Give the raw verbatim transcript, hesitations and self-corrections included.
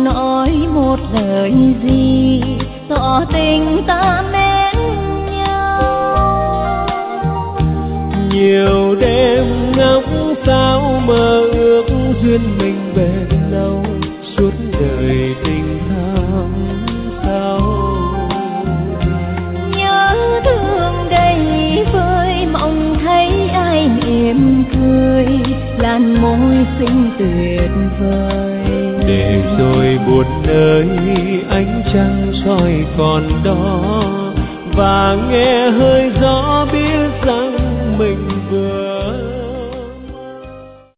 nói một lời gì tỏ tình ta mến nhau. Nhiều đêm ngắm sao mơ ước duyên mình bền lâu, suốt đời tình thắm sao. Nhớ thương đầy vơi mong thấy ai mỉm cười, làn môi xinh tuyệt vời. Để rồi buồn nơi ánh trăng soi còn đó, và nghe hơi gió biết rằng